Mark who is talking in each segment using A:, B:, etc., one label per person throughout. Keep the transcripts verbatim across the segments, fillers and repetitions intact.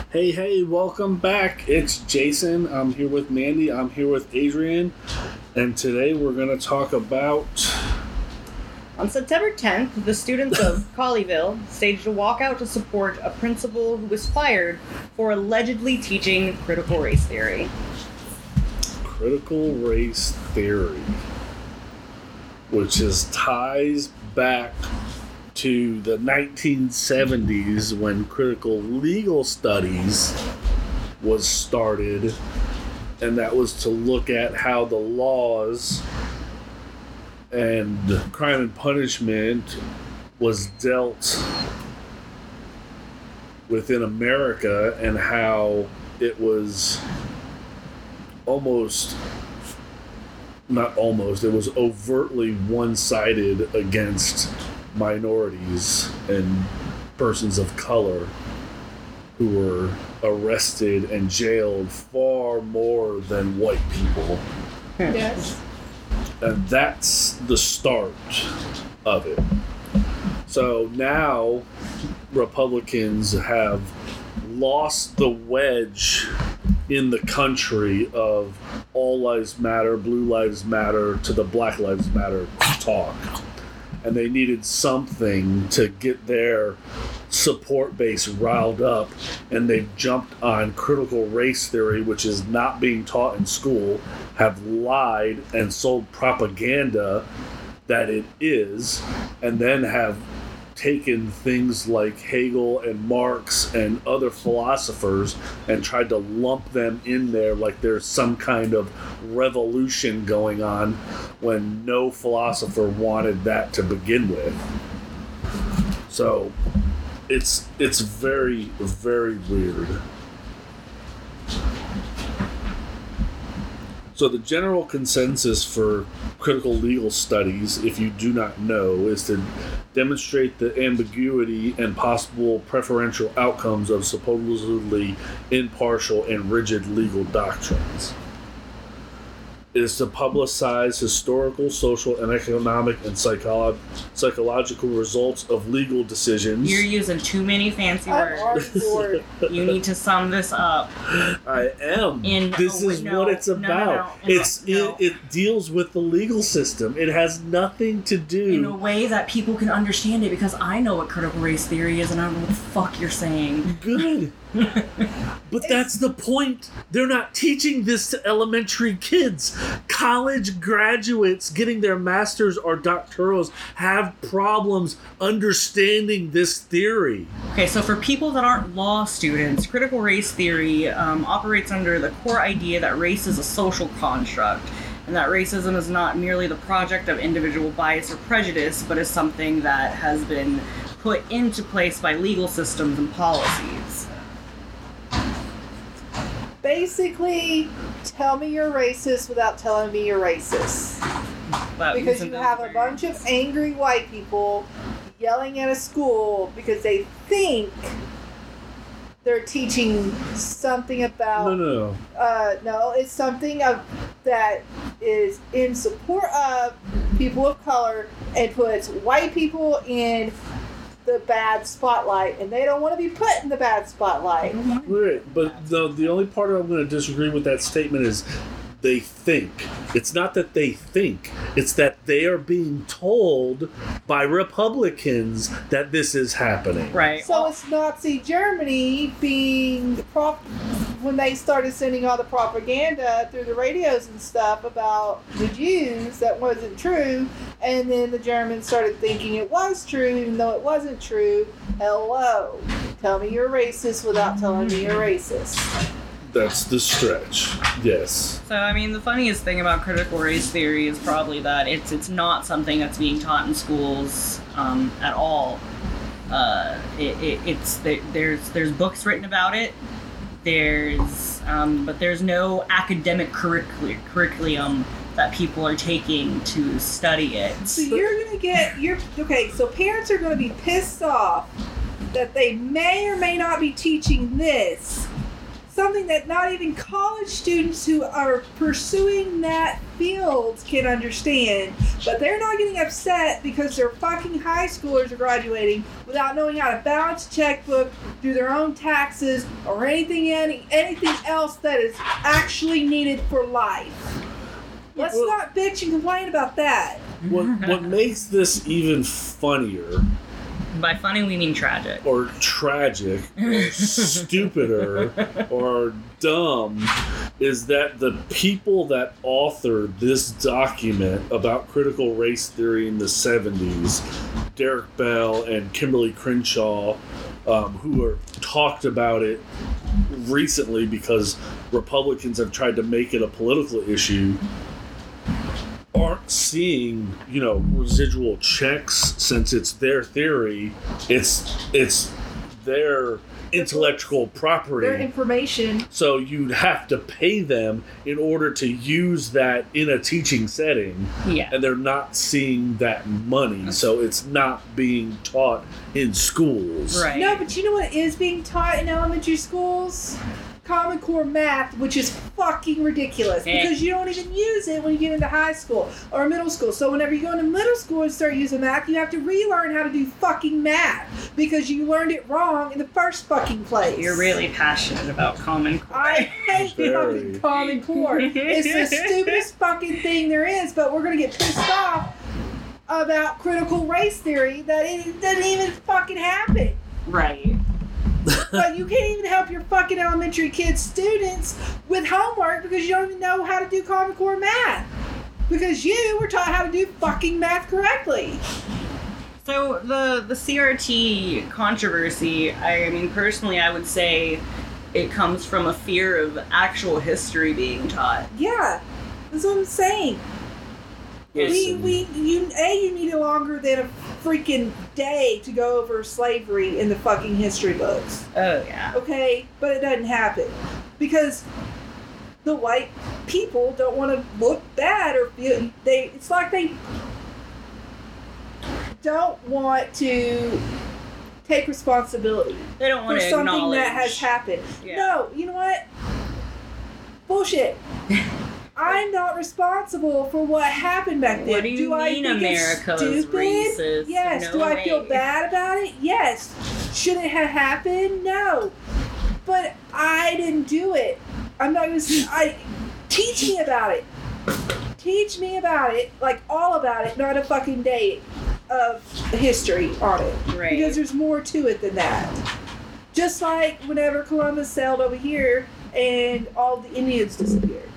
A: Hey, hey, welcome back. It's Jason. I'm here with Mandy. I'm here with Adrian. And today we're going to talk about...
B: On September tenth, the students of Colleyville staged a walkout to support a principal who was fired for allegedly teaching critical race theory.
A: Critical race theory, which is ties back to the nineteen seventies when critical legal studies was started, and that was to look at how the laws and crime and punishment was dealt within America, and how it was almost, not almost, it was overtly one-sided against minorities and persons of color who were arrested and jailed far more than white people.
C: Yes.
A: And that's the start of it. So now Republicans have lost the wedge in the country of all lives matter, blue lives matter, to the Black Lives Matter talk. And they needed something to get their support base riled up, and they've jumped on critical race theory, which is not being taught in school, have lied and sold propaganda that it is, and then have taken things like Hegel and Marx and other philosophers and tried to lump them in there like there's some kind of revolution going on, when no philosopher wanted that to begin with. So it's it's very, very weird. So the general consensus for critical legal studies, if you do not know, is to demonstrate the ambiguity and possible preferential outcomes of supposedly impartial and rigid legal doctrines. It is to publicize historical, social, and economic and psycholo- psychological results of legal decisions.
B: You're using too many fancy
C: I'm
B: words.
C: on board.
B: You need to sum this up.
A: I am.
B: In,
A: this
B: oh,
A: is
B: no,
A: what it's
B: no, no,
A: about.
B: no, no,
A: it's
B: no.
A: It, it deals with the legal system. It has nothing to do
B: In a way that people can understand it, because I know what critical race theory is and I don't know what the fuck you're saying.
A: Good. But that's the point. They're not teaching this to elementary kids. College graduates getting their masters or doctorals have problems understanding this theory.
B: Okay, so for people that aren't law students, critical race theory um, operates under the core idea that race is a social construct, and that racism is not merely the project of individual bias or prejudice, but is something that has been put into place by legal systems and policies.
C: Basically, tell me you're racist without telling me you're racist.
B: But
C: Because you have a bunch of angry white people yelling at a school because they think they're teaching something about...
A: No, no, no.
C: Uh, no, it's something of, that is in support of people of color and puts white people in the bad spotlight, and they don't want to be put in the bad spotlight.
A: Right, but the, the only part I'm going to disagree with that statement is they think. It's not that they think. It's that they are being told by Republicans that this is happening.
B: Right.
C: So it's Nazi Germany being the prop when they started sending all the propaganda through the radios and stuff about the Jews that wasn't true, and then the Germans started thinking it was true even though it wasn't true. Hello. Tell me you're racist without telling me you're racist.
A: That's the stretch. Yes.
B: So, I mean, the funniest thing about critical race theory is probably that it's it's not something that's being taught in schools um, at all. Uh, it, it, it's there, there's there's books written about it. There's um, but there's no academic curricul- curriculum that people are taking to study it.
C: So you're gonna get you're okay. So parents are gonna be pissed off that they may or may not be teaching this. something that not even college students who are pursuing that field can understand. But they're not getting upset because their fucking high schoolers are graduating without knowing how to balance a checkbook, do their own taxes, or anything any, anything else that is actually needed for life. Let's
A: Well-
C: not bitch and complain about that.
A: What what makes this even funnier
B: By funny, we mean tragic.
A: or tragic or stupider or dumb is that the people that authored this document about critical race theory in the seventies, Derek Bell and Kimberly Crenshaw, um, who are talked about it recently because Republicans have tried to make it a political issue, aren't seeing, you know, residual checks since it's their theory. It's it's their intellectual property.
C: Their information.
A: So you'd have to pay them in order to use that in a teaching setting,
B: Yeah.
A: and they're not seeing that money, so it's not being taught in schools.
B: Right.
C: No, but you know what is being taught in elementary schools? Common Core math, which is fucking ridiculous
B: Eh.
C: because you don't even use it when you get into high school or middle school. So whenever you go into middle school and start using math, you have to relearn how to do fucking math because you learned it wrong in the first fucking place.
B: You're really passionate about Common Core.
C: I hate
A: Very.
C: fucking Common Core. It's the stupidest fucking thing there is, but we're gonna get pissed off about critical race theory that it doesn't even fucking happen.
B: Right.
C: But you can't even help your fucking elementary kids students with homework because you don't even know how to do Common Core math. Because you were taught how to do fucking math correctly.
B: So the the C R T controversy, I mean, personally, I would say it comes from a fear of actual history being taught.
C: Yeah, that's what I'm saying. We,
A: Listen.
C: we, you, A, you need longer than a freaking day to go over slavery in the fucking history books.
B: Oh yeah.
C: Okay? But it doesn't happen. Because the white people don't want to look bad or feel, they, it's like they don't want to take responsibility
B: They don't want
C: for
B: to
C: something
B: acknowledge
C: that has happened.
B: Yeah.
C: No, you know what? Bullshit. I'm not responsible for what happened back then.
B: What do you
C: I
B: mean
C: think
B: America
C: it's
B: is
C: stupid?
B: racist?
C: Yes.
B: No
C: do I feel
B: way.
C: bad about it? Yes. Should it have happened? No. But I didn't do it. I'm not gonna say, I teach me about it. Teach me about it, like all about it, not a fucking day of history on it.
B: Right.
C: Because there's more to it than that. Just like whenever Columbus sailed over here and all the Indians disappeared.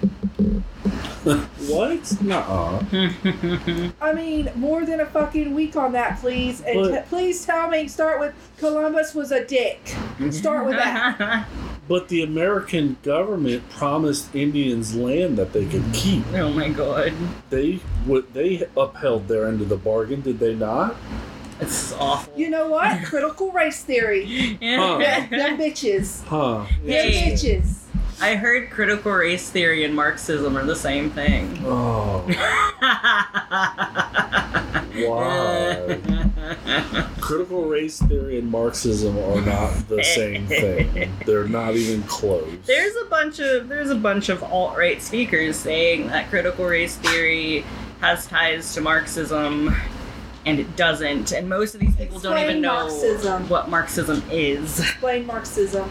A: What? Nuh-uh.
C: I mean, more than a fucking week on that, please. And
A: But-
C: t- please tell me, start with Columbus was a dick. Start with that.
A: But the American government promised Indians land that they could keep.
B: Oh my god.
A: They would they upheld their end of the bargain, did they not?
B: It's awful.
C: You know what? Critical race theory.
A: Huh.
C: Them bitches.
A: Huh.
C: Them
B: Yay.
C: bitches.
B: I heard critical race theory and Marxism are the same thing.
A: Oh. Why? Critical race theory and Marxism are not the same thing. They're not even close.
B: There's a bunch of there's a bunch of alt-right speakers saying that critical race theory has ties to Marxism, and it doesn't. And most of these people don't
C: Explain
B: even know
C: Marxism.
B: what Marxism is.
C: Explain Marxism.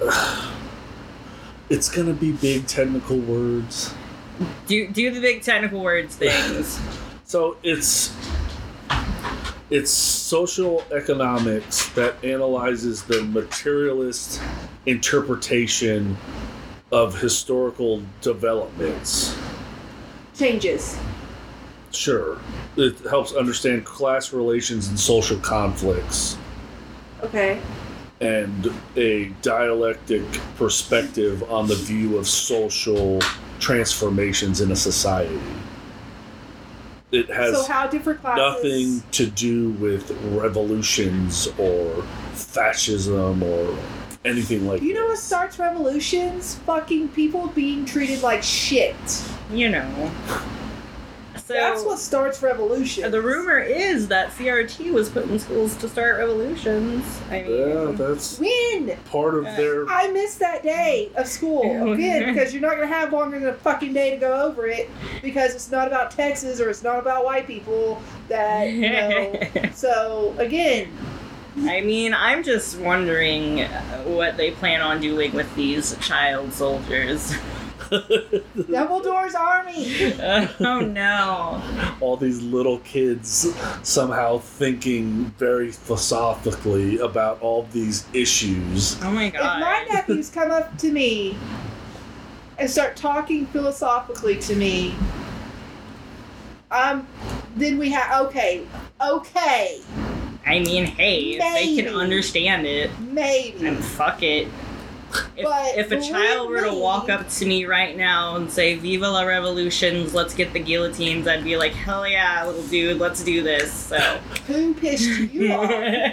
A: It's gonna be big technical words.
B: Do do the big technical words things.
A: So it's it's social economics that analyzes the materialist interpretation of historical developments.
C: Changes.
A: Sure. It helps understand class relations and social conflicts
C: Okay.
A: and a dialectic perspective on the view of social transformations in a society. It has
C: So how different classes...
A: nothing to do with revolutions or fascism or anything like
C: You know what
A: that.
C: starts revolutions? Fucking people being treated like shit.
B: You know. So
C: That's what starts revolution.
B: the rumor is that C R T was put in schools to start revolutions. I mean,
A: Yeah, that's
C: When?
A: part of
B: Uh,
A: their.
C: I missed that day of school. Again, because you're not going to have longer than a fucking day to go over it because it's not about Texas or it's not about white people that, you know. So, again,
B: I mean, I'm just wondering what they plan on doing with these child soldiers.
C: Dumbledore's army.
B: Uh, oh no.
A: All these little kids somehow thinking very philosophically about all these issues.
B: Oh my
C: If
B: god.
C: my nephews come up to me and start talking philosophically to me, um, then we have, okay, okay,
B: I mean, hey, if they can
C: Maybe.
B: understand it,
C: maybe.
B: then fuck it. If,
C: But
B: if a
C: believe
B: child were to
C: me-
B: walk up to me right now and say, Viva la revolutions, let's get the guillotines, I'd be like, hell yeah, little dude, let's do this. So.
C: Who pissed you off?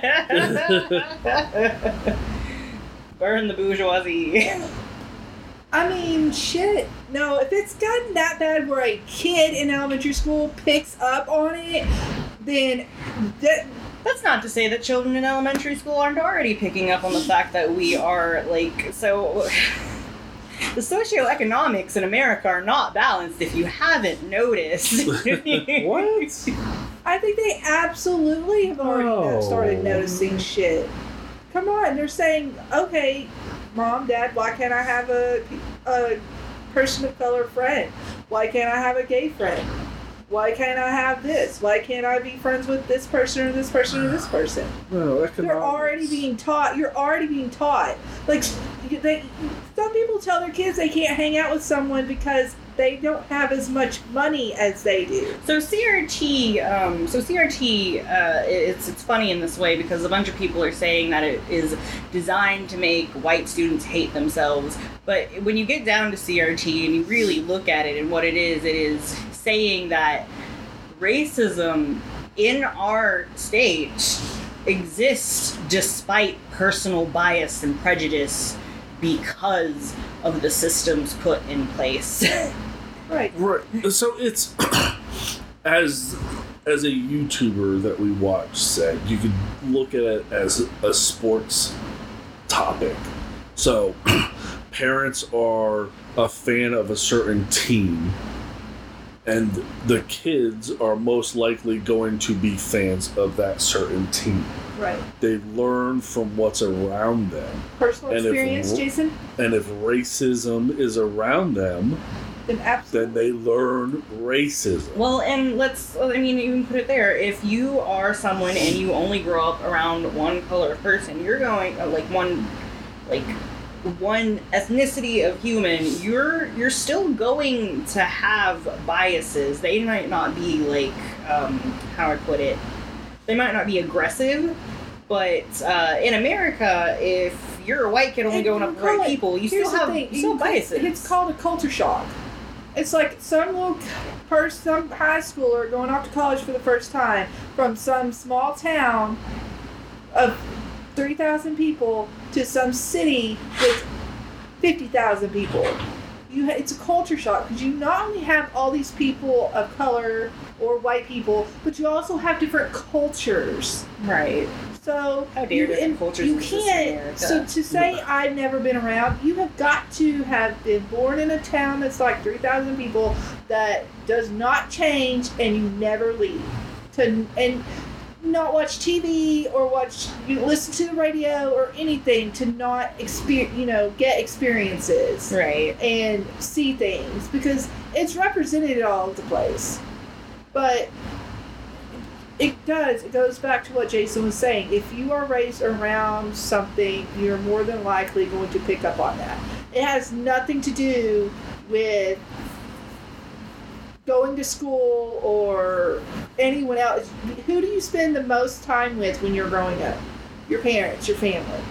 B: Burn the bourgeoisie.
C: I mean, shit. No, if it's gotten that bad where a kid in elementary school picks up on it, then that.
B: That's not to say that children in elementary school aren't already picking up on the fact that we are, like, so... The socioeconomics in America are not balanced if you haven't noticed.
A: What?
C: I think they absolutely have already
A: No.
C: started noticing shit. Come on, they're saying, okay, mom, dad, why can't I have a, a person of color friend? Why can't I have a gay friend? Why can't I have this? Why can't I be friends with this person or this person or this person?
A: No,
C: You're
A: economics.
C: already being taught. You're already being taught. Like, they, some people tell their kids they can't hang out with someone because they don't have as much money as they do.
B: So C R T, um, so C R T, uh, it's it's funny in this way because a bunch of people are saying that it is designed to make white students hate themselves. But when you get down to C R T and you really look at it and what it is, it is saying that racism in our state exists despite personal bias and prejudice because of the systems put in place.
C: Right.
A: Right. So it's as as a YouTuber that we watch said, you could look at it as a sports topic. So parents are a fan of a certain team, and the kids are most likely going to be fans of that certain team.
C: Right.
A: They learn from what's around them.
C: Personal
A: And if-
C: experience, Jason?
A: And if racism is around them,
C: Then absolutely.
A: then they learn racism.
B: Well, and let's, I mean, you can put it there. If you are someone and you only grow up around one color of person, you're going, uh, like, one, like, one ethnicity of human, you're you're still going to have biases. They might not be, like, um, how I put it, they might not be aggressive, but uh, in America, if you're a white kid only
C: And
B: going
C: you
B: up with
C: call
B: white
C: it-
B: people, you
C: here's
B: still
C: the
B: have,
C: thing,
B: you still
C: you-
B: have biases.
C: It's called a culture shock. It's like some little person, some high schooler going off to college for the first time from some small town of three thousand people to some city with fifty thousand people. You ha- it's a culture shock because you not only have all these people of color or white people, but you also have different cultures.
B: Right.
C: So
B: How dare
C: you,
B: different
C: and
B: cultures
C: you
B: exist in
C: can't.
B: America.
C: So to say I've never been around, you have got to have been born in a town that's like three thousand people that does not change, and you never leave. To and not watch T V or watch you listen to the radio or anything to not experience, you know, get experiences
B: Right.
C: and see things because it's represented all over the place. But it does. It goes back to what Jason was saying. If you are raised around something, you're more than likely going to pick up on that. It has nothing to do with going to school or anyone else. Who do you spend the most time with when you're growing up? Your parents, your family.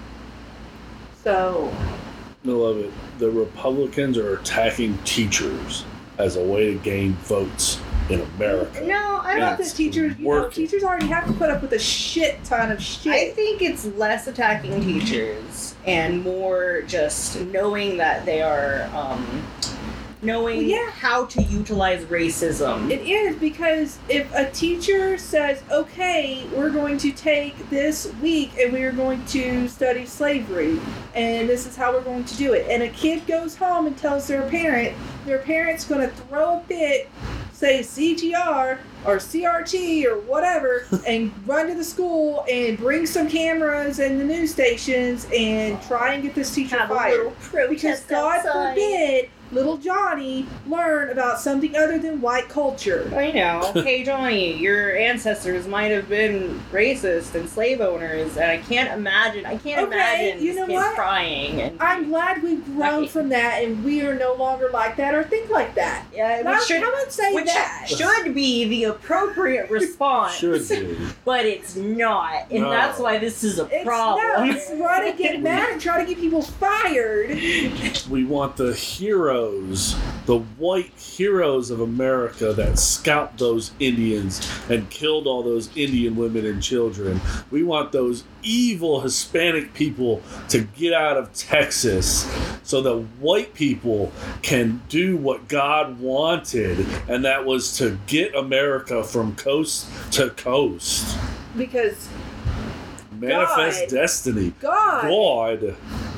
C: So,
A: I love it. The Republicans are attacking teachers as a way to gain votes in America.
B: No, I
C: I
B: don't
C: thought that
A: It's
C: teachers, you know,
A: working.
C: teachers already have to put up with a shit ton of shit.
B: I think it's less attacking teachers and more just knowing that they are um, knowing
C: Well, yeah.
B: how to utilize racism.
C: It is, because if a teacher says, okay, we're going to take this week and we're going to study slavery, and this is how we're going to do it, and a kid goes home and tells their parent, their parent's going to throw a fit, say C G R or C R T or whatever, and run to the school and bring some cameras and the news stations and try and get this teacher
B: Have a
C: fired.
B: little protest
C: Because God
B: outside.
C: forbid little Johnny learn about something other than white culture.
B: I know. Hey, Johnny, your ancestors might have been racist and slave owners, and I can't imagine. I can't
C: Okay,
B: imagine
C: you
B: this
C: know
B: kid
C: what?
B: crying. And
C: I'm glad we've grown
B: Right.
C: from that and we are no longer like that or think like that.
B: yeah,
C: Now,
B: which should,
C: come and say
B: which
C: that.
B: should be the appropriate response.
A: Should be.
B: But it's not, and
A: No.
B: that's why this is a
C: It's
B: problem.
C: no, it's run and get mad and try to get people fired.
A: We want the heroes, the white heroes of America that scalped those Indians and killed all those Indian women and children. We want those evil Hispanic people to get out of Texas so that white people can do what God wanted, and that was to get America from coast to coast.
C: Because
A: Manifest
C: God.
A: destiny.
C: God,
A: God.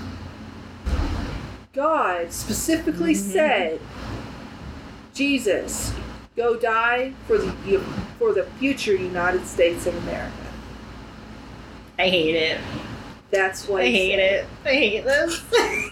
C: God specifically
B: Mhm.
C: said, Jesus, go die for the for the future United States of America.
B: I hate it.
C: That's what
B: I
C: he
B: hate
C: said.
B: it. I hate this.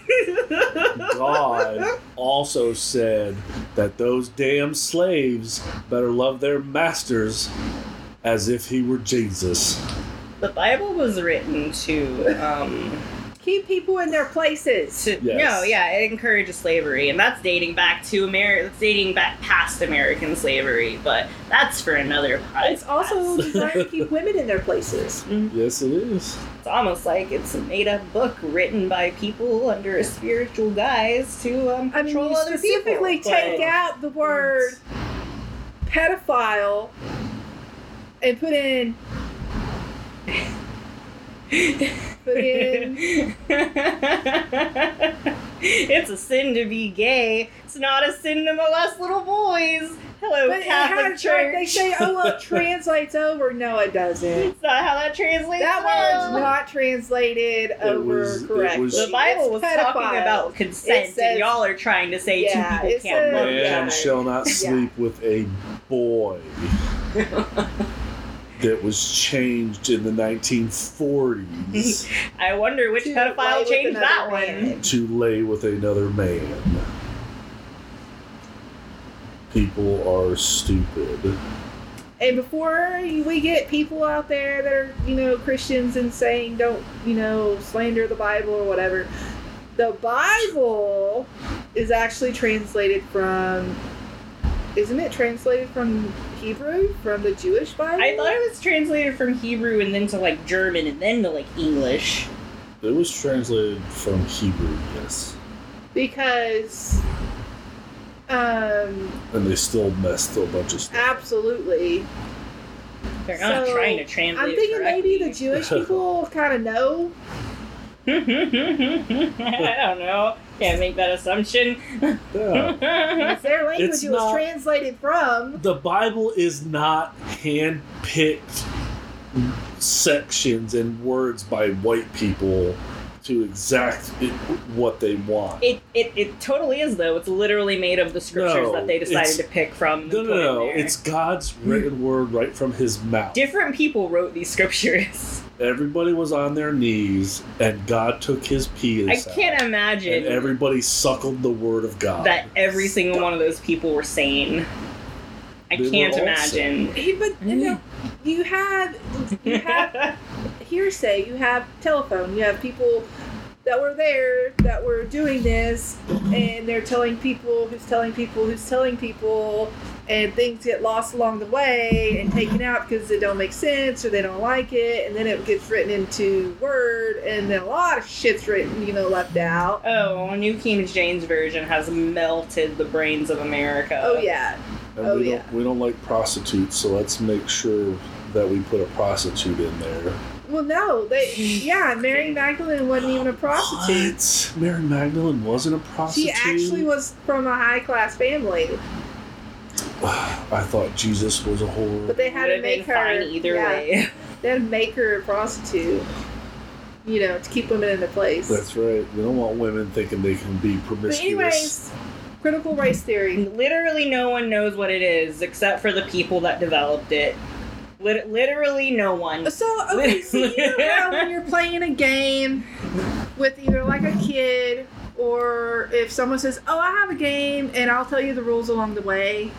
A: God also said that those damn slaves better love their masters as if he were Jesus.
B: The Bible was written to, um,
C: Keep people in their places.
B: to
A: Yes.
B: no, yeah, it encourages slavery, and that's dating back to America. That's dating back past American slavery, but that's for another podcast.
C: It's also designed to keep women in their places.
A: Yes, it is.
B: It's almost like it's a made-up book written by people under a spiritual guise to um,
C: I mean,
B: control
C: you
B: other
C: specifically
B: people.
C: take
B: but-
C: out the word pedophile and put in put in
B: It's a sin to be gay. It's not a sin to molest little boys. Hello,
C: but it
B: Catholic
C: has,
B: Church.
C: they say, oh well, it translates over. No, it doesn't.
B: It's not how that translates.
C: That
B: at all.
C: word's not translated over
A: was- it
C: correctly.
A: was-
B: The Bible was
C: It's
B: talking
C: pedophile.
B: about consent,
C: It says-
B: and y'all are trying to say
C: Yeah,
B: two people
C: it
B: can't
C: says-
B: love
A: Man
B: each
C: yeah.
B: other.
A: shall not sleep with a boy. That was changed in the nineteen forties
B: I wonder which
C: To lay
B: pedophile
C: with
B: changed that
C: another
B: one.
C: man.
A: to lay with another man. People are stupid.
C: And before we get people out there that are, you know, Christians and saying don't, you know, slander the Bible or whatever, the Bible is actually translated from, isn't it translated from Hebrew, from the Jewish Bible?
B: I thought it was translated from Hebrew and then to like German and then to like English.
A: It was translated from Hebrew, yes.
C: Because, um,
A: And they still messed a bunch of stuff.
C: absolutely.
B: They're not
C: So,
B: trying to translate.
C: I'm thinking
B: it
C: maybe the
B: correctly.
C: Jewish people kind of know.
B: I don't know. Can't make that assumption.
A: Yeah.
C: It's their language
A: It's
C: it was
A: not-
C: translated from.
A: The Bible is not hand-picked sections and words by white people to exact it, what they want.
B: It, it it totally is though. It's literally made of the scriptures
A: No,
B: that they decided
A: it's-
B: to pick from. And
A: No,
B: put
A: no,
B: in
A: no.
B: there.
A: It's God's written word right from his mouth.
B: Different people wrote these scriptures.
A: Everybody was on their knees, and God took his
B: I
A: penis out,
B: can't imagine
A: and everybody suckled the word of God.
B: that every single one of those people were sane. I
A: They were
B: can't
A: all
B: imagine.
C: Hey, but you know, you have you have hearsay, you have telephone, you have people that were there that were doing this, and they're telling people who's telling people who's telling people, and things get lost along the way and taken out because they don't make sense or they don't like it, and then it gets written into Word, and then a lot of shit's written, you know, left out.
B: Oh, New King James Version has melted the brains of America.
C: Oh yeah,
A: And
C: oh,
A: we
C: yeah.
A: don't we don't like prostitutes, so let's make sure that we put a prostitute in there.
C: Well, no, they yeah, Mary Magdalene wasn't even a prostitute.
A: What? Mary Magdalene wasn't a prostitute?
C: She actually was from a high class family,
A: I thought Jesus was a whore.
C: but they had to
B: Would've
C: make
B: been
C: her
B: fine either
C: yeah,
B: way.
C: They had to make her a prostitute. You know, to keep women in their place.
A: That's right. We don't want women thinking they can be promiscuous.
C: But anyways, critical race theory.
B: Literally no one knows what it is except for the people that developed it. Lit- literally no one.
C: So, okay, so you know how when you're playing a game with either like a kid or if someone says, oh, I have a game and I'll tell you the rules along the way.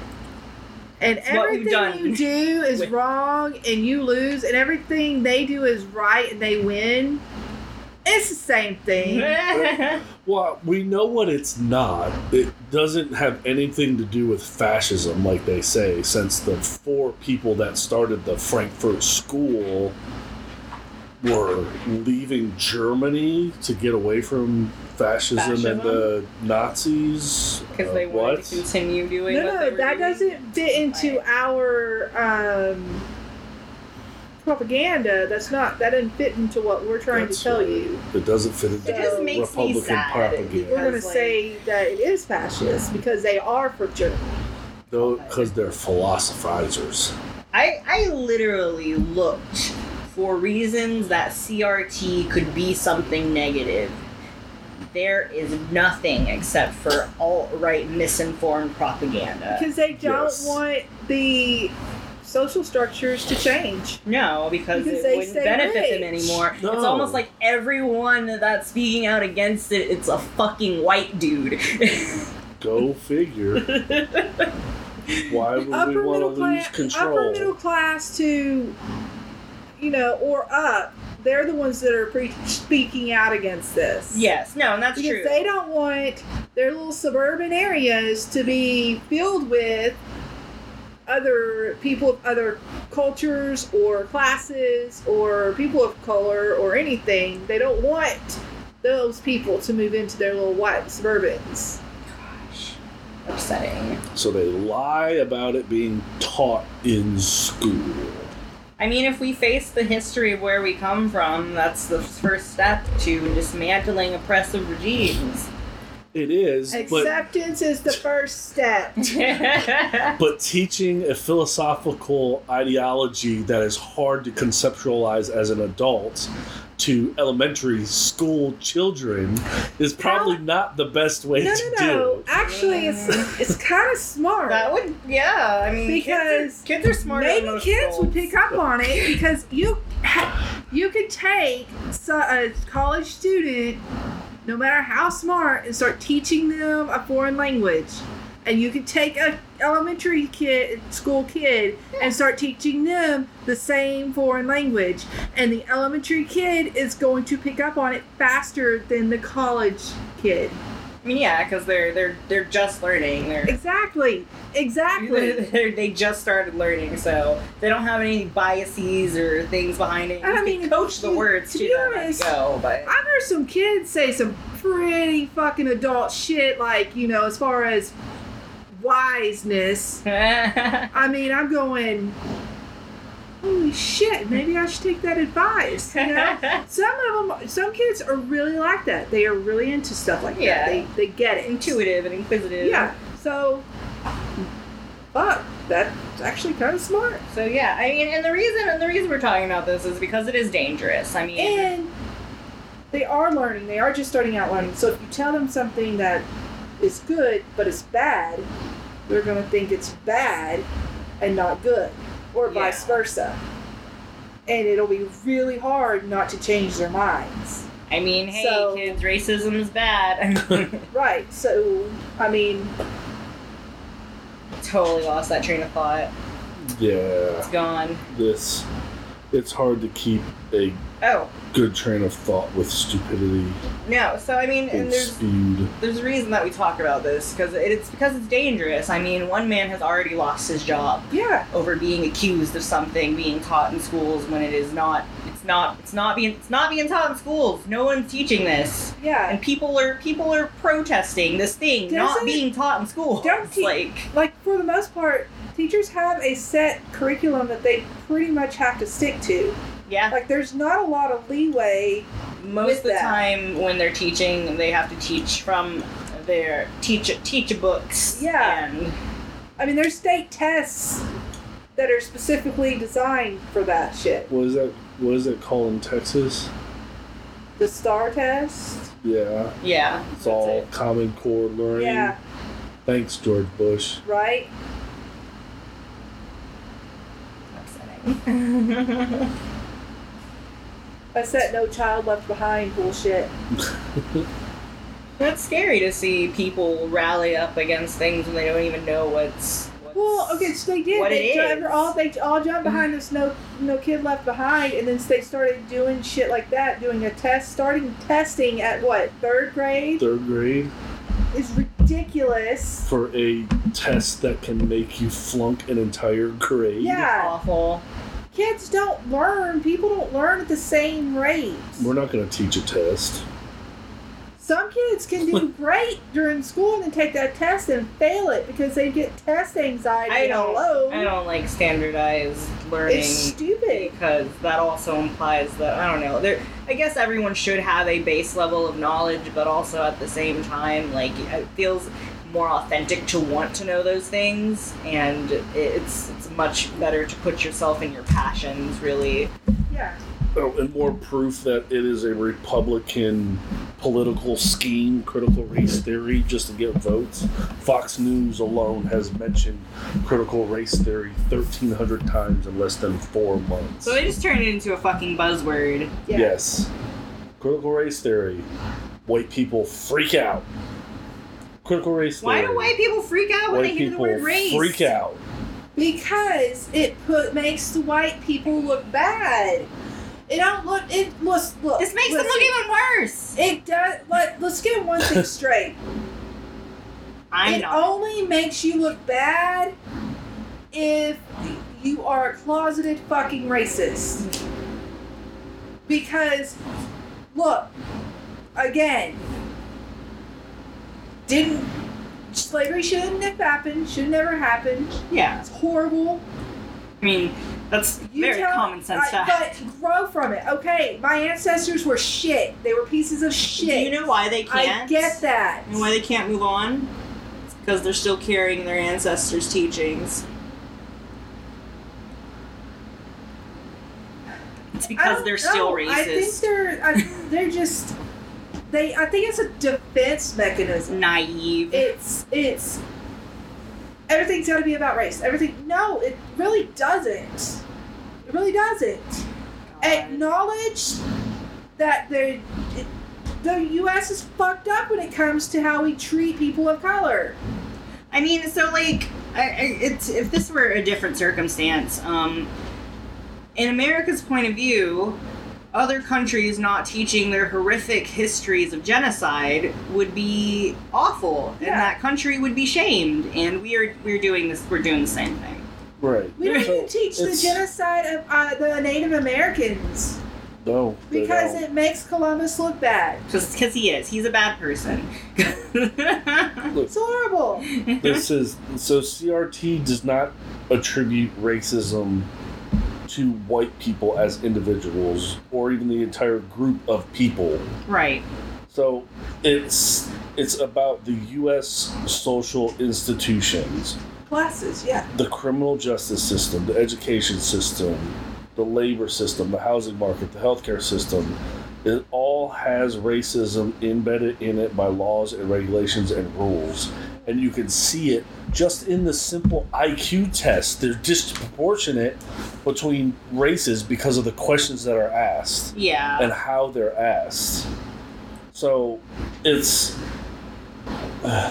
C: And
B: It's what we've
C: everything
B: done.
C: you do is
B: With-
C: wrong and you lose and everything they do is right and they win. It's the same thing.
A: Well, we know what it's not. It doesn't have anything to do with fascism, like they say, since the four people that started the Frankfurt School were leaving Germany to get away from fascism,
B: Fascism?
A: and the Nazis.
B: Because
A: Uh,
B: they wanted
A: what?
B: to continue doing
C: No,
B: what
C: no,
B: they were
C: that
B: doing.
C: doesn't fit into our um, propaganda. That's not. That doesn't fit into what we're trying
A: That's
C: to tell
A: right.
C: you.
A: It doesn't fit into
B: It just makes me
A: Republican
B: sad.
A: propaganda.
C: We're going to
B: Because, like-
C: say that it is fascist because they are for Germany.
A: Though, because they're philosophizers.
B: I, I literally looked for reasons that C R T could be something negative. There is nothing except for alt-right misinformed propaganda.
C: Because they don't
A: Yes.
C: want the social structures to change.
B: No, because,
C: Because
B: it
C: they
B: wouldn't
C: stay
B: benefit them
C: rich.
B: anymore.
A: No.
B: It's almost like everyone that's speaking out against it, it's a fucking white dude.
A: Go figure. Why would we
C: Upper
A: want to
C: middle
A: lose
C: class,
A: control?
C: upper middle class to, you know, or up. They're the ones that are pre- speaking out against this.
B: Yes, no, and that's
C: Because
B: true.
C: they don't want their little suburban areas to be filled with other people of other cultures or classes or people of color or anything. They don't want those people to move into their little white suburbans.
B: Gosh, upsetting.
A: So they lie about it being taught in school.
B: I mean, if we face the history of where we come from, that's the first step to dismantling oppressive regimes.
A: It is, but
C: Acceptance is the first step.
A: but teaching a philosophical ideology that is hard to conceptualize as an adult to elementary school children is probably not the best way
C: No,
A: to
C: no, no.
A: do it.
C: Actually, it's it's kind of smart.
B: That would, yeah. I mean,
C: Because
B: kids are, kids are smarter
C: Maybe
B: than most
C: kids would
B: adults.
C: pick up on it because you you could take so- a college student, no matter how smart, and start teaching them a foreign language. And you could take a elementary kid, school kid, and start teaching them the same foreign language. And the elementary kid is going to pick up on it faster than the college kid.
B: I mean, yeah, because they're they're they're just learning. They're
C: Exactly. Exactly.
B: They're, they just started learning, so they don't have any biases or things behind it. You
C: I
B: can
C: mean,
B: coach the
C: to-
B: words
C: to
B: to
C: be
B: them as
C: honest,
B: you go, but
C: I've heard some kids say some pretty fucking adult shit, like, you know, as far as wiseness. I mean, I'm going, holy shit, maybe I should take that advice. You know? Some of them, some kids are really like that. They are really into stuff like
B: Yeah.
C: that. They, they get it.
B: intuitive and inquisitive.
C: Yeah. So, fuck, that's actually kind of smart.
B: So yeah, I mean, and the reason and the reason we're talking about this is because it is dangerous. I mean,
C: And they are learning. They are just starting out learning. So if you tell them something that is good but it's bad, they're going to think it's bad and not good, or
B: Yeah.
C: vice versa. And it'll be really hard not to change their minds.
B: I mean, hey
C: So-
B: kids, racism is bad.
C: Right. So, I mean,
B: Totally lost that train of thought.
A: Yeah,
B: It's gone.
A: this it's hard to keep a
B: Oh
A: good train of thought with stupidity
B: no. So I mean, and
A: and
B: there's
A: speed.
B: there's a reason that we talk about this because it's because it's dangerous. I mean, one man has already lost his job
C: yeah.
B: over being accused of something being taught in schools when it is not. It's not. It's not being. It's not being taught in schools. No one's teaching this,
C: Yeah.
B: and people are people are protesting this thing not
C: Doesn't it-
B: being taught in schools.
C: Don't te-
B: like.
C: Like, for the most part, teachers have a set curriculum that they pretty much have to stick to.
B: Yeah.
C: Like, there's not a lot of leeway.
B: Most
C: with
B: of the
C: that.
B: time when they're teaching, they have to teach from their teacher teacher books.
C: Yeah.
B: And
C: I mean, there's state tests that are specifically designed for that shit.
A: What is that? What is it called in Texas?
C: The STAR test.
A: Yeah,
B: yeah.
A: it's
B: that's
A: all
B: it.
A: Common Core learning.
C: Yeah.
A: Thanks, George Bush.
C: Right?
B: Upsetting.
C: That's that No Child Left Behind bullshit.
B: It's scary to see people rally up against things when they don't even know what's. what's
C: Well, okay, so they did.
B: What
C: they
B: it
C: jumped-
B: is.
C: all they all jumped behind this no no kid left behind, and then they started doing shit like that, doing a test, starting testing at what third grade
A: Third grade
C: is ridiculous.
A: for a test that can make you flunk an entire grade.
C: Yeah,
B: awful.
C: kids don't learn. People don't learn at the same rate.
A: We're not going to teach a test.
C: Some kids can do great during school and then take that test and fail it because they get test anxiety.
B: I don't.
C: Hello.
B: I don't like standardized learning.
C: It's stupid.
B: Because that also implies that I don't know. There, I guess everyone should have a base level of knowledge, but also at the same time, like it feels more authentic to want to know those things, and it's it's much better to put yourself in your passions. Really,
C: Yeah.
A: Oh, and more proof that it is a Republican political scheme, critical race theory, just to get votes. Fox News alone has mentioned critical race theory thirteen hundred times in less than four months.
B: so they just turned it into a fucking buzzword.
C: Yeah.
A: Yes. Critical race theory. White people freak out. Critical race theory.
B: Why do white people freak out when
A: White
B: they hear the
A: people
B: word race?
A: freak out.
C: Because it put makes the white people look bad. It don't look. It looks. Look.
B: This makes them
C: listen,
B: look even worse.
C: It does. Let, let's get one thing straight.
B: I'm
C: it
B: not.
C: only makes you look bad if you are a closeted fucking racist. Because, look, again, didn't slavery shouldn't have happened. Should never happen.
B: Yeah.
C: It's horrible.
B: I mean, that's
C: You
B: very
C: tell-
B: common sense
C: I-
B: stuff.
C: But grow from it. Okay, my ancestors were shit. They were pieces of shit.
B: Do you know why they can't?
C: I get that.
B: And why they can't move on? It's because they're still carrying their ancestors' teachings. It's
C: I
B: because
C: don't
B: they're still
C: know.
B: racist.
C: I think they're. I, they're just. They. I think it's a defense mechanism.
B: naive.
C: It's. It's. Everything's got to be about race. Everything. No, it really doesn't. It really doesn't. Acknowledge that the the U S is fucked up when it comes to how we treat people of color.
B: I mean, so like, I, I, it's if this were a different circumstance, um, in America's point of view, other countries not teaching their horrific histories of genocide would be awful, and
C: Yeah.
B: that country would be shamed. And we are we're doing this. We're doing the same thing.
A: Right.
C: We don't
A: So
C: even teach the
A: it's-
C: genocide of uh, the Native Americans
A: No. they
C: because
A: don't.
C: it makes Columbus look bad.
B: Just because he is, he's a bad person.
A: Look,
C: It's horrible.
A: this is so C R T does not attribute racism to white people as individuals or even the entire group of people.
B: Right.
A: So it's it's about the U S social institutions,
C: Classes, yeah.
A: the criminal justice system, the education system, the labor system, the housing market, the healthcare system. It all has racism embedded in it by laws and regulations and rules. And you can see it just in the simple I Q test. They're disproportionate between races because of the questions that are asked
B: Yeah.
A: and how they're asked. So it's uh,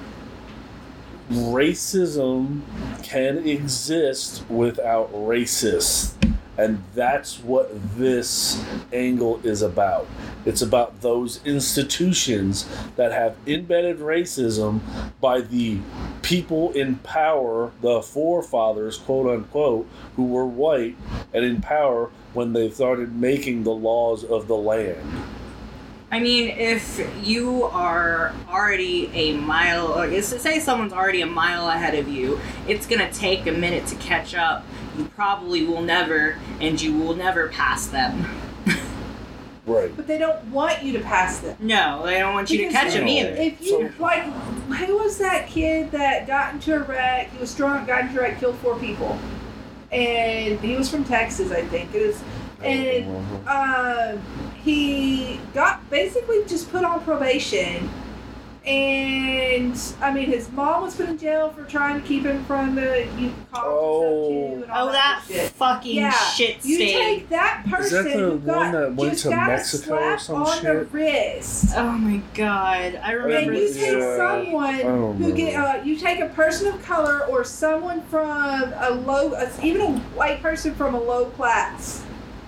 A: racism can exist without racists, and that's what this angle is about. It's about those institutions that have embedded racism by the people in power, the forefathers, quote unquote, who were white and in power when they started making the laws of the land.
B: I mean, if you are already a mile, or say someone's already a mile ahead of you, it's gonna take a minute to catch up. you probably will never, and you will never pass them.
A: Right.
C: But they don't want you to pass them.
B: No, they don't want you
C: Because
B: to catch them
A: No.
B: either.
C: If you,
A: So-
C: like, who was that kid that got into a wreck? He was drunk, got into a wreck, killed four people. And he was from Texas, I think. It was, and uh, he got basically just put on probation. And, I mean, his mom was put in jail for trying to keep him from the you college
A: Oh.
C: and stuff, too. And all
B: Oh, that
C: good shit.
B: fucking
C: Yeah,
B: shit
C: You
B: stain.
C: take that person
A: Is that the
C: who
A: one
C: got,
A: that went
C: just
A: to
C: got a
A: Mexico or
C: slap
A: some
C: on the
A: shit?
C: wrist.
B: Oh my god, I
C: And
B: remember.
C: you
A: Yeah,
C: take
A: I
C: someone
A: don't
C: who
A: know.
C: get uh, you take a person of color or someone from a low, uh, even a white person from a low class.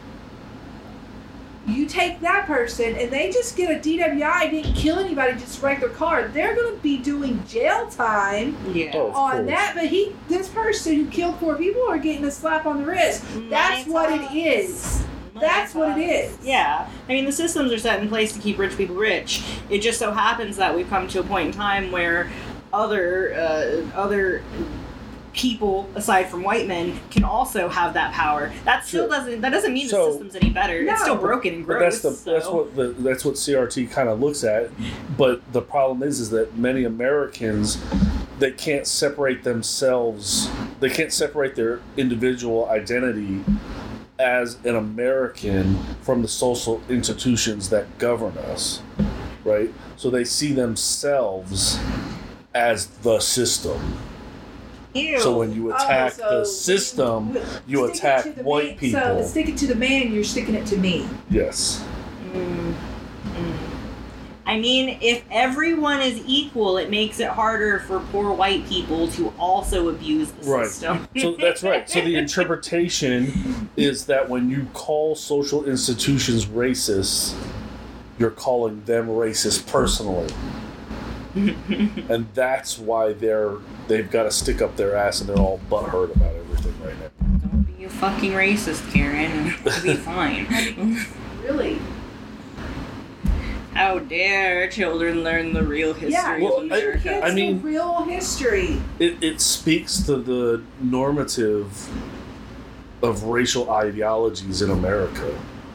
C: You take that person and they just get a D W I, didn't kill anybody, just wrecked their car. They're going to be doing jail time
B: Yeah.
A: Oh. Of
C: on
A: course.
C: that. But he, this person who killed four people, are getting a slap on the wrist. That's
B: Money
C: what it
B: talks.
C: is.
B: Money
C: That's what it
B: talks.
C: is.
B: Yeah. I mean, the systems are set in place to keep rich people rich. It just so happens that we've come to a point in time where other uh, other people aside from white men can also have that power. That still
A: Sure.
B: doesn't that doesn't mean
A: So-
B: the system's any better.
C: No.
B: It's still broken and
A: But
B: gross.
A: that's the that's
B: so-
A: what the that's what C R T kind of looks at. But the problem is is that many Americans, they can't separate themselves. They can't separate their individual identity as an American from the social institutions that govern us, right? So they see themselves as the system.
B: Ew.
A: So when you attack
C: Oh, so
A: the system, you
C: stick it
A: attack
C: to the
A: white
C: man-
A: people.
C: So stick it to the man, you're sticking it to me.
A: Yes.
B: Mm, mm. I mean, if everyone is equal, it makes it harder for poor white people to also abuse the
A: Right.
B: system.
A: So that's right. So the interpretation is that when you call social institutions racist, you're calling them racist personally. And that's why they're they've got to stick up their ass and they're all butthurt about everything right now.
B: Don't be a fucking racist, Karen, and it'll be fine.
C: Really?
B: How dare children learn the real history
C: Yeah,
B: of
A: well,
C: teach
A: I-
C: your
B: America?
C: kids
A: I mean-
C: the real history.
A: It it speaks to the normative of racial ideologies in America.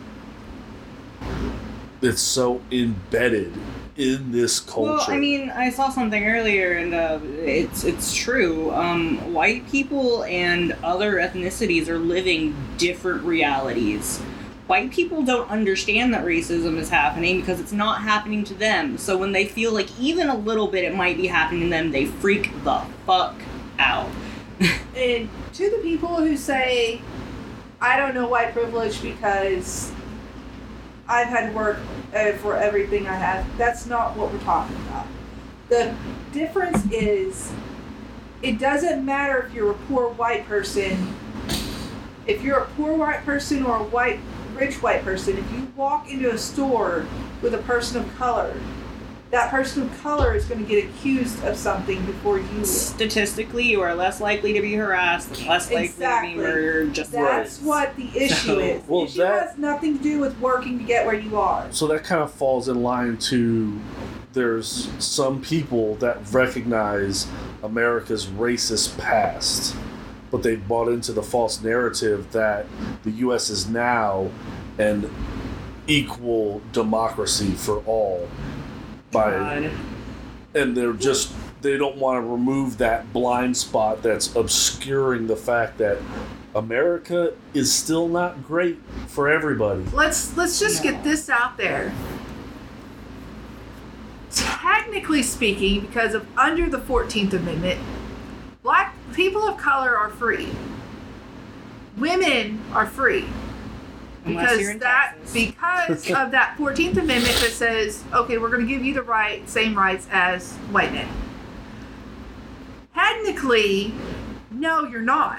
A: It's so embedded in this culture.
B: Well, I mean, I saw something earlier, and uh, it's it's true. Um, white people and other ethnicities are living different realities. White people don't understand that racism is happening because it's not happening to them. So when they feel like even a little bit it might be happening to them, they freak the fuck out.
C: And to the people who say, I don't know white privilege because I've had to work uh, for everything I have, that's not what we're talking about. The difference is, it doesn't matter if you're a poor white person, if you're a poor white person or a white, rich white person, if you walk into a store with a person of color, that person of color is going to get accused of something before you will.
B: Statistically, you are less likely to be harassed, and less likely
C: Exactly.
B: to be murdered. Just
C: That's what the issue
B: So-
C: is. The
A: Well,
C: issue
A: that-
C: has nothing to do with working to get where you are.
A: So that kind of falls in line to there's some people that recognize America's racist past, but they've bought into the false narrative that the U S is now an equal democracy for all. By,
B: God.
A: and they're just they don't want to remove that blind spot that's obscuring the fact that America is still not great for everybody.
C: Let's let's just
B: No.
C: get this out there. Technically speaking, because of under the fourteenth Amendment, black people of color are free. Women are free.
B: Unless
C: Because
B: you're in
C: that
B: Texas.
C: because of that fourteenth Amendment that says, okay, we're going to give you the right, same rights as white men. Technically, no, you're not.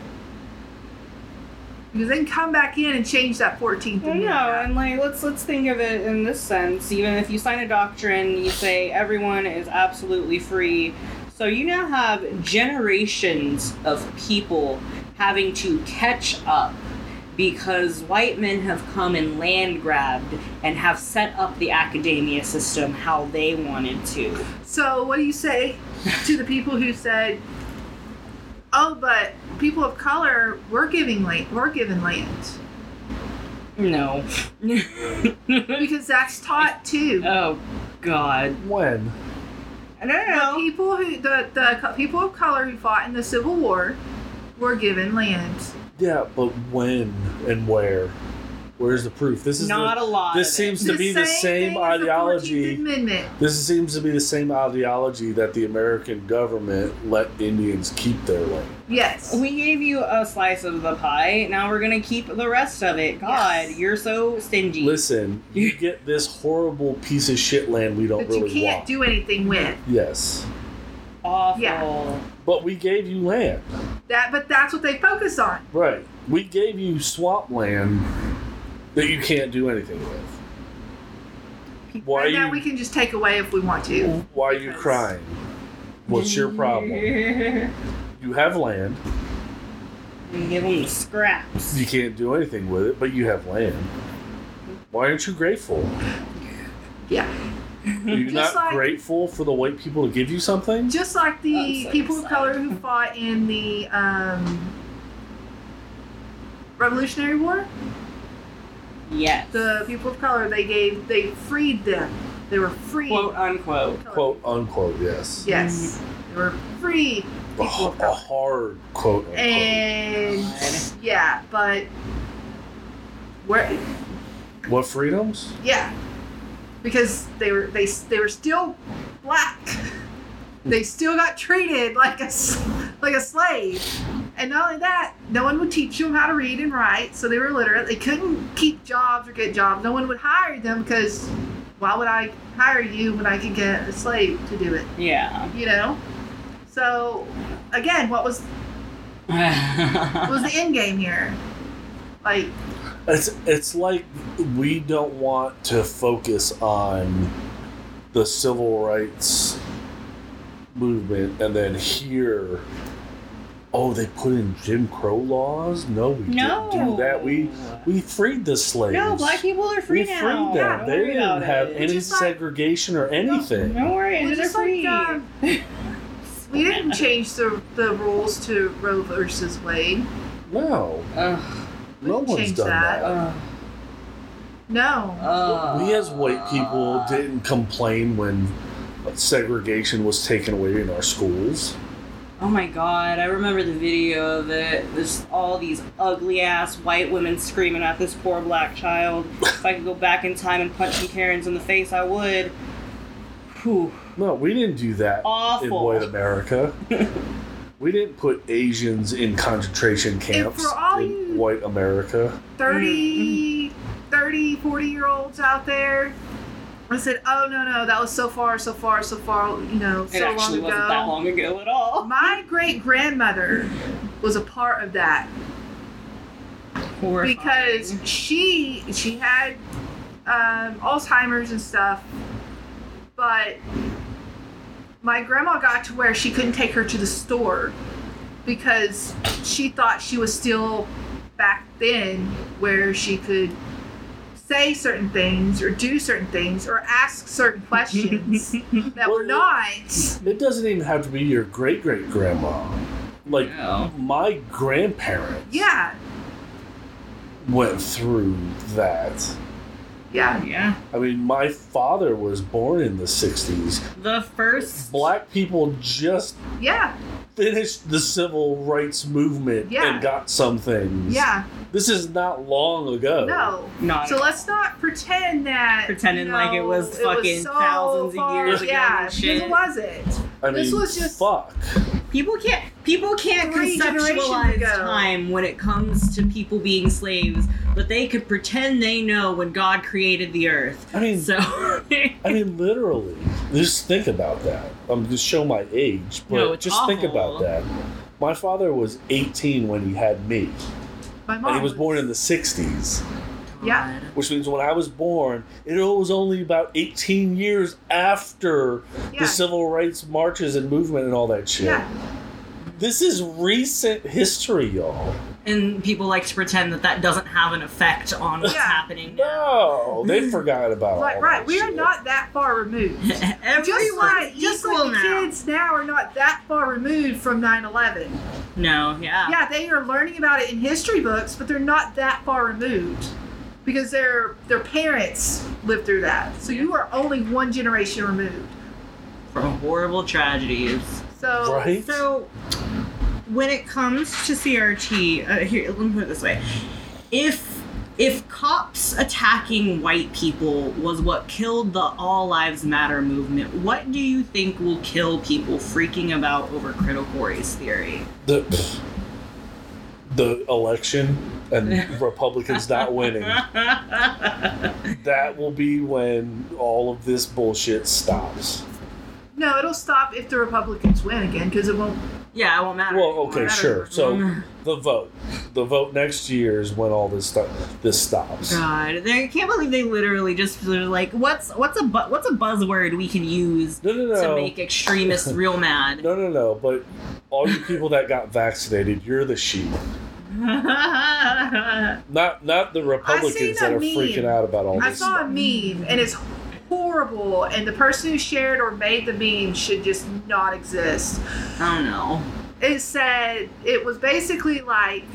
C: Because then come back in and change that fourteenth
B: Well,
C: Amendment.
B: no, and like let's let's think of it in this sense. Even if you sign a doctrine, you say everyone is absolutely free. So you now have generations of people having to catch up because white men have come and land grabbed and have set up the academia system how they wanted to.
C: So what do you say to the people who said, Oh, but people of color were giving land. Were given land
B: No.
C: because that's taught too.
B: Oh, God.
A: When?
B: I don't
C: The
B: know.
C: people who the the co- people of color who fought in the Civil War were given land.
A: Yeah, but when and where? Where's the proof? This is
B: Not
A: the,
B: a lot.
A: This
B: of
A: seems
B: it.
A: to be the same
C: thing as the
A: ideology.
C: fourteenth Amendment.
A: This seems to be the same ideology that the American government let Indians keep their land.
C: Yes.
B: We gave you a slice of the pie. Now we're gonna keep the rest of it. God,
C: Yes.
B: you're so stingy.
A: Listen, you get this horrible piece of shit land we don't
C: But you
A: really
C: can't
A: want.
C: do anything with
A: Yes,
B: Awful.
C: Yeah.
A: but we gave you land.
C: that. But that's what they focus on.
A: Right. We gave you swamp land that you can't do anything with. Why are
C: And now
A: you
C: we can just take away if we want to.
A: Why are you
C: Because-
A: crying? What's your problem? You have land.
B: We give them scraps.
A: You can't do anything with it, but you have land. Why aren't you grateful?
C: Yeah.
A: Are you
C: Just
A: not
C: like-
A: grateful for the white people to give you something?
C: Just like the
B: I'm so
C: people of
B: excited.
C: color who fought in the um, Revolutionary War.
B: Yes.
C: The people of color, they gave, they freed them. They were free.
B: Quote unquote.
A: Quote unquote, yes.
C: Yes. They were free
A: A,
C: people of
A: a
C: color.
A: hard quote unquote.
C: And yeah, but where?
A: What freedoms?
C: Yeah, because they were they they were still black. They still got treated like a s- like a slave, and not only that, no one would teach them how to read and write, so they were illiterate. They couldn't keep jobs or get jobs. No one would hire them because why would I hire you when I could get a slave to do it?
B: Yeah.
C: You know. So again, what was what was the end game here? Like,
A: It's it's like we don't want to focus on the civil rights movement and then here, oh, they put in Jim Crow laws? No, we
B: No.
A: didn't do that. We we freed the slaves.
B: No, black people are free
A: we
B: now.
A: freed them.
B: Don't
A: They
B: worry
A: didn't
B: about
A: have
B: it.
A: any
C: Just like-
A: segregation or anything.
B: Don't worry,
C: well,
B: they're
C: just
B: free.
C: like um, we didn't change the the rules to Roe versus Wade.
A: No,
B: Ugh.
C: We
A: no
C: didn't
A: one's
C: change
A: done
C: that.
A: that.
B: Ugh.
C: No.
B: Ugh.
A: We as white people didn't complain when segregation was taken away in our schools.
B: Oh my god, I remember the video of it. There's all these ugly ass white women screaming at this poor black child. If I could go back in time and punch some Karens in the face, I would. Whew.
A: No, we didn't do that in
B: Awful.
A: white America. We didn't put Asians in concentration camps
C: for all
A: in
C: you-
A: white America.
C: thirty, thirty, forty year olds out there. I said, oh, no, no, that was so far, so far, so far, you know,
B: It
C: so long
B: actually
C: ago.
B: wasn't that long ago at all.
C: My great grandmother was a part of that
B: Horrifying.
C: because she she had um, Alzheimer's and stuff, but my grandma got to where she couldn't take her to the store because she thought she was still back then where she could say certain things or do certain things or ask certain questions that were not.
A: It doesn't even have to be your great great grandma. Like
B: No.
A: my grandparents
C: Yeah,
A: went through that.
C: yeah.
B: Yeah.
A: I mean, my father was born in the sixties.
B: The first.
A: Black people just
C: Yeah,
A: finished the civil rights movement
C: Yeah.
A: and got some things.
C: yeah,
A: This is not long ago.
C: no.
B: Not
C: So let's not pretend that
B: Pretending
C: you
B: like it
C: know,
B: was fucking thousands of
C: far-
B: years ago
C: Yeah,
B: and
C: because
B: shit.
C: it wasn't.
A: I mean,
C: This was just-
A: fuck.
B: People can't people can't
C: Three generations
B: conceptualize
C: ago.
B: time when it comes to people being slaves, but they could pretend they know when God created the earth.
A: I mean,
B: So
A: I mean, literally. Just think about that. I'm just showing my age, but
B: No, it's
A: just think
B: awful.
A: about that. My father was eighteen when he had me,
C: My mom
A: and he was born in the sixties.
C: Yeah.
A: Which means when I was born, it was only about eighteen years after
C: Yeah.
A: the civil rights marches and movement and all that shit.
C: Yeah.
A: This is recent history, y'all.
B: And people like to pretend that that doesn't have an effect on what's
C: Yeah.
B: happening now.
A: No, they forgot about
C: Right,
A: all
C: right.
A: that
C: We are
A: shit.
C: not that far removed. Just
B: Everyone's
C: like, just
B: equal
C: like the
B: now.
C: kids now are not that far removed from nine eleven.
B: No, yeah.
C: Yeah, they are learning about it in history books, but they're not that far removed because their their parents lived through that. So you are only one generation removed.
B: From horrible tragedies.
C: So
A: Right?
B: So, when it comes to C R T, uh, here, let me put it this way: if if cops attacking white people was what killed the All Lives Matter movement, what do you think will kill people freaking about over critical race theory?
A: The, the election and Republicans not winning. That will be when all of this bullshit stops.
C: no, it'll stop if the Republicans win again because it won't.
B: Yeah, it won't matter.
A: Well, okay,
C: Matter.
A: sure. So the vote, the vote next year is when all this stuff this stops.
B: God, they, I can't believe they literally just were like, what's what's a bu- what's a buzzword we can use
A: No, no,
B: to
A: no,
B: make extremists real mad?
A: no, no, no. But all you people that got vaccinated, you're the sheep. Not, not the Republicans
C: a
A: that are
C: meme.
A: freaking out about all
C: I
A: this.
C: saw a meme and it's horrible, and the person who shared or made the meme should just not exist.
B: I don't know.
C: It said it was basically like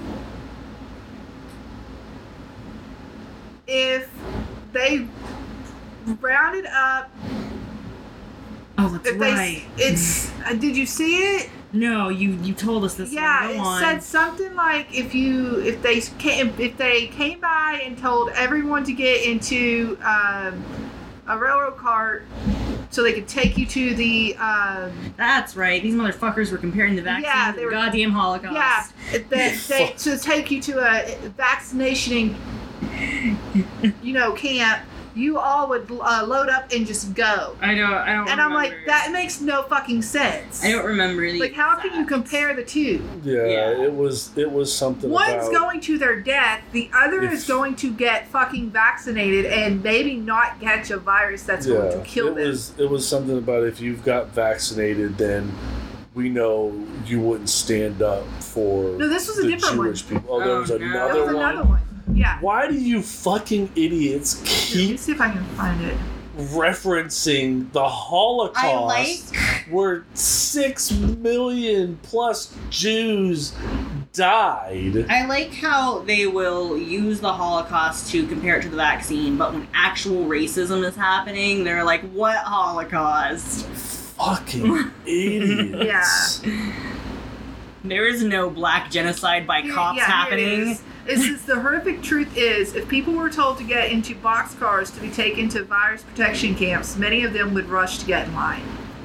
C: if they rounded up.
B: Oh, that's
C: If
B: right.
C: they, it's. uh, Did you see it?
B: No, you you told us this.
C: Yeah,
B: one.
C: it
B: Go on.
C: said something like if you if they came if they came by and told everyone to get into um, a railroad cart so they could take you to the um,
B: That's right. These motherfuckers were comparing the vaccine
C: Yeah,
B: to
C: they
B: the
C: were-
B: goddamn Holocaust.
C: yeah it- that they to take you to a vaccination you know camp. You all would uh, load up and just go.
B: I don't. I don't.
C: And I'm like,
B: remember.
C: that makes no fucking sense.
B: I don't remember. The
C: Like, how can you
B: exact-
C: compare the two?
A: Yeah,
B: Yeah.
A: it was it was something
C: One's
A: about
C: going to their death, the other
A: If-
C: is going to get fucking vaccinated and maybe not catch a virus that's going to kill
A: it
C: them.
A: was it was something about if you've got vaccinated, then we know you wouldn't stand up for
C: No, this was a
A: the
C: different one.
A: Jewish people. Oh, there
B: Oh,
A: was
B: no.
A: another
C: There was
A: one.
C: another one. Yeah.
A: Why do you fucking idiots
C: Let me
A: keep
C: see if I can find it.
A: referencing the Holocaust,
B: I like-
A: where six million plus Jews died?
B: I like how they will use the Holocaust to compare it to the vaccine, but when actual racism is happening, they're like, "What Holocaust?"
A: Fucking idiots.
B: There is no black genocide by
C: Here-
B: cops
C: yeah, here it
B: happening.
C: is. It's just the horrific truth is, if people were told to get into boxcars to be taken to virus protection camps, many of them would rush to get in line.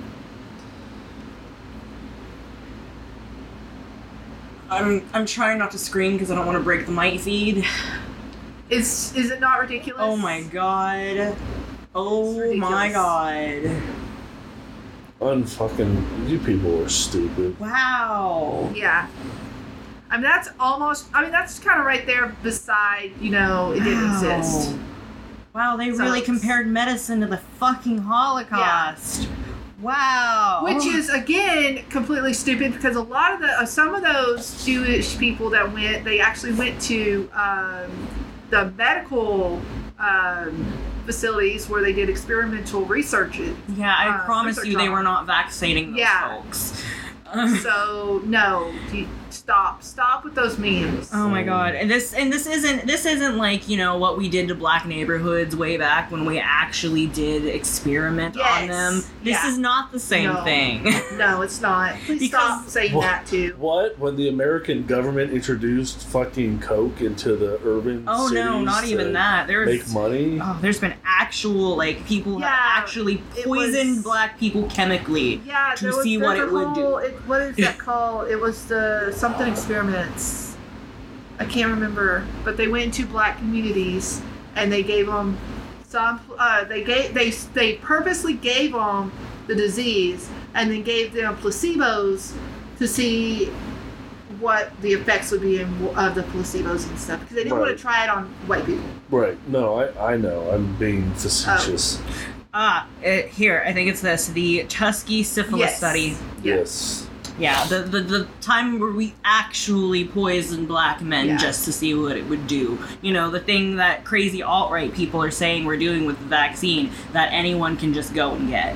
B: I'm I'm trying not to scream because I don't want to break the mic feed.
C: Is is it not ridiculous?
B: Oh my god. Oh
C: It's
B: my
C: ridiculous.
B: god.
A: Unfucking, you people are stupid.
B: Wow.
C: Yeah. I mean, that's almost, I mean, that's kind of right there beside, you know, it didn't
B: Wow.
C: exist.
B: Wow, they
C: So
B: really
C: it's-
B: compared medicine to the fucking Holocaust. Wow.
C: Which is, again, completely stupid because a lot of the, uh, some of those Jewish people that went, they actually went to um, the medical um, facilities where they did experimental research.
B: Yeah, I
C: uh,
B: promise
C: research
B: you they
C: on.
B: were not vaccinating those
C: Yeah.
B: folks. Um,
C: So, no, you- stop. Stop with those memes.
B: Oh my god. And this and this isn't this isn't like, you know, what we did to black neighborhoods way back when we actually did experiment on
C: Yes.
B: them. This
C: Yeah.
B: is not the same
C: No.
B: thing.
C: No, it's not. Please
B: Because-
C: stop saying
A: What?
C: that too.
A: What? When the American government introduced fucking coke into the urban
B: Oh no,
A: cities
B: not
A: to
B: even that. There's
A: make money?
B: Oh, there's been actual like people
C: Yeah,
B: have actually
C: it
B: poisoned
C: was-
B: black people chemically.
C: Yeah,
B: to
C: there was,
B: see
C: there's
B: what
C: a
B: it would
C: whole,
B: do.
C: It, what is that called? It was the something experiments. I can't remember, but they went into black communities and they gave them some. Uh, they gave they they purposely gave them the disease and then gave them placebos to see what the effects would be in, of the placebos and stuff because they didn't want
A: Right.
C: to try it on white people.
A: Right. No, I, I know. I'm being facetious.
B: Ah, it, here, I think it's this, the Tuskegee syphilis
C: Yes.
B: study.
C: Yeah.
A: Yes.
B: Yeah, the, the the time where we actually poisoned black men
C: Yeah.
B: just to see what it would do. You know, the thing that crazy alt-right people are saying we're doing with the vaccine that anyone can just go and get.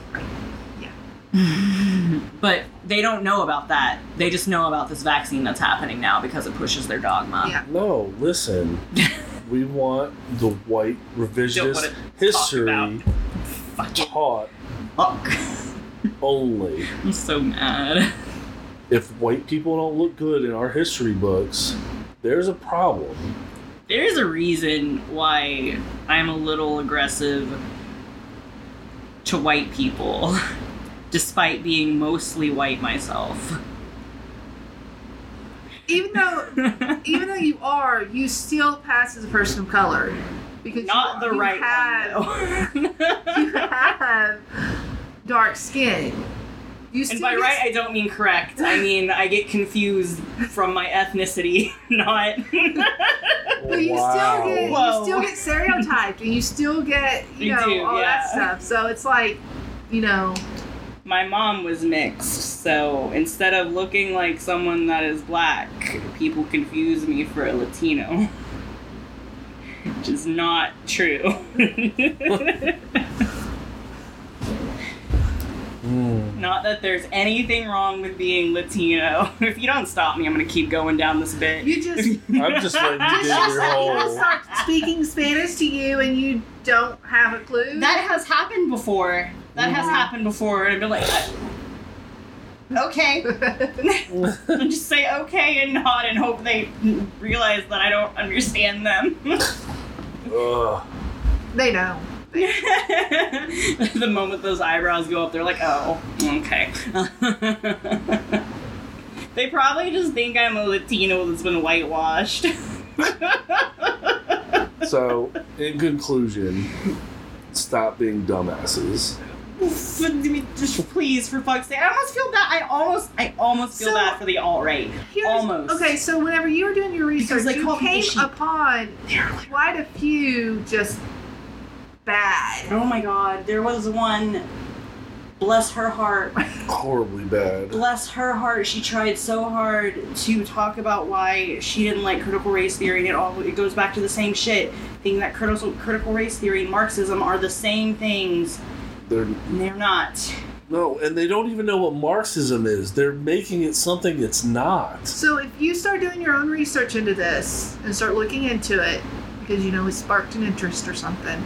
C: Yeah.
B: But they don't know about that. They just know about this vaccine that's happening now because it pushes their dogma.
C: Yeah.
A: No, listen. We want the white
B: Don't
A: revisionist
B: wanna talk
A: history
B: about- Fucking
A: taught
B: fuck.
A: only.
B: I'm so mad.
A: If white people don't look good in our history books, there's a problem.
B: There's a reason why I'm a little aggressive to white people, despite being mostly white myself.
C: Even though, even though you are, you still pass as a person of color because
B: Not
C: you,
B: the
C: you
B: right
C: have,
B: one, though.
C: you have dark skin. You still
B: And by
C: get-
B: right, I don't mean correct. I mean, I get confused from my ethnicity, not...
C: But you
A: Wow.
C: still get
B: Whoa.
C: you still get stereotyped and you still get you
B: You
C: know
B: do,
C: all
B: yeah.
C: that stuff. So it's like, you know,
B: My mom was mixed, so instead of looking like someone that is black, people confuse me for a Latino. Which is not true.
A: Mm.
B: Not that there's anything wrong with being Latino. If you don't stop me, I'm gonna keep going down this bit.
C: you just
A: I'm just letting you
C: just
A: dig your
C: people
A: hole.
C: start speaking Spanish to you and you don't have a clue.
B: That has happened before. That has
A: Mhm.
B: happened before, and I'd be like, okay. And just say okay and nod and hope they realize that I don't understand them.
A: Ugh.
C: They know.
B: The moment those eyebrows go up, they're like, oh, okay. They probably just think I'm a Latino that's been whitewashed.
A: So, in conclusion, stop being dumbasses.
B: Just please, for fuck's sake. I almost feel bad. I almost, I almost feel
C: So,
B: bad for the alt-right.
C: Here's-
B: Almost.
C: Okay, so whenever you were doing your research,
B: they
C: you
B: call people
C: came
B: sheep.
C: upon quite a few just bad.
B: Oh my god, there was one. Bless her heart.
A: Horribly bad.
B: Bless her heart. She tried so hard to talk about why she didn't like critical race theory, and it all it goes back to the same shit. Thinking that critical critical race theory and Marxism are the same things.
A: They're
B: And they're not.
A: no, and they don't even know what Marxism is. They're making it something it's not.
C: So if you start doing your own research into this and start looking into it, because you know it sparked an interest or something,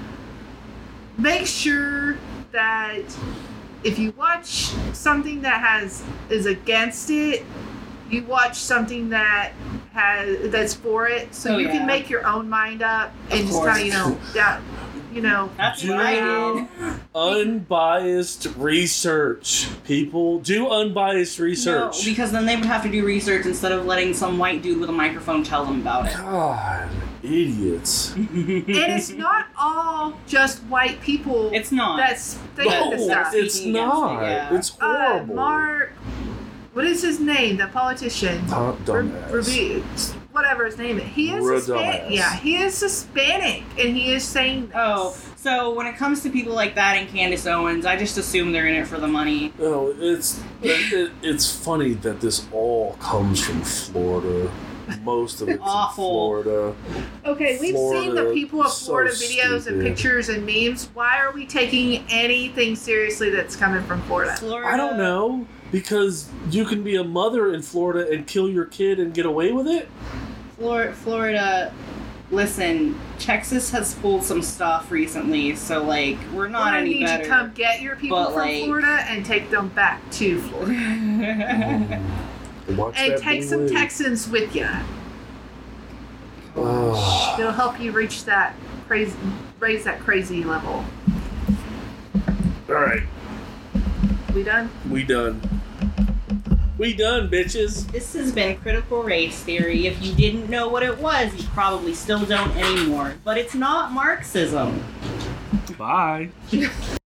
C: make sure that if you watch something that has is against it, you watch something that has that's for it, so
B: Oh,
C: you
B: yeah.
C: can make your own mind up and
B: Of
C: just
B: course.
C: kind of you know that you know
B: That's
A: Do
B: what I did.
A: unbiased research. People do unbiased research.
B: No, because then they would have to do research instead of letting some white dude with a microphone tell them about it.
A: God, idiots.
C: and it's not all just white people.
B: It's not.
C: that's thinking
A: No,
C: this stuff.
A: it's
B: Speaking against
A: not.
B: it, yeah.
A: It's
C: Uh,
A: horrible.
C: Mark, what is his name? The politician.
A: Dumb- dumbass.
C: Re- whatever his name is. He is
A: Re-
C: Hispanic.
A: dumbass.
C: Yeah, he is Hispanic, and he is saying this.
B: Oh, so when it comes to people like that and Candace Owens, I just assume they're in it for the money.
A: No, it's it, it, it's funny that this all comes from Florida. Most of it's
B: Awful.
A: in Florida.
C: Okay, we've seen the
A: Florida,
C: people of
A: so
C: Florida videos and
A: stupid.
C: pictures and memes. Why are we taking anything seriously that's coming from Florida?
B: Florida.
A: I don't know, because you can be a mother in Florida and kill your kid and get away with it.
B: Flor- Florida. Listen, Texas has pulled some stuff recently, so like we're
C: We're
B: not
C: gonna
B: any
C: need
B: better.
C: to come get your people
B: But,
C: from
B: like-
C: Florida and take them back to Florida.
A: Watch
C: And
A: that
C: take
A: blue
C: some
A: wave.
C: Texans with you.
A: Oh.
C: It'll help you reach that crazy, raise that crazy level.
A: All right,
C: We done?
A: we done. We done, bitches.
B: This has been Critical Race Theory. If you didn't know what it was, you probably still don't anymore. But it's not Marxism.
A: Bye.